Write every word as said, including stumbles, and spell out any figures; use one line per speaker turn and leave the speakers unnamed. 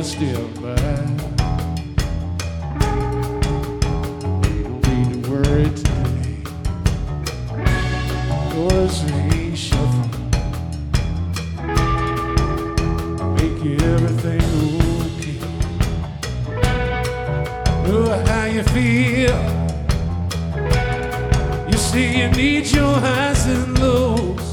step back. You don't need to worry today. Yours ain't shuffle. Make you everything okay. Know how you feel. You see you need your highs and lows.